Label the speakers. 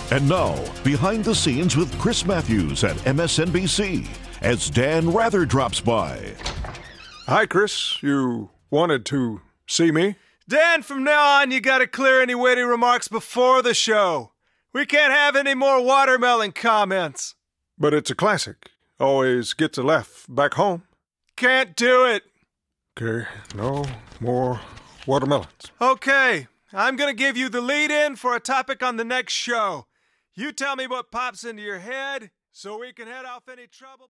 Speaker 1: And now, behind the scenes with Chris Matthews at MSNBC, as Dan Rather drops by.
Speaker 2: Hi, Chris. You wanted to see me?
Speaker 3: Dan, from now on, you gotta clear any witty remarks before the show. We can't have any more watermelon comments.
Speaker 2: But it's a classic. Always gets a laugh back home.
Speaker 3: Can't do it.
Speaker 2: Okay, no more watermelons.
Speaker 3: Okay, I'm gonna give you the lead-in for a topic on the next show. You tell me what pops into your head so we can head off any trouble.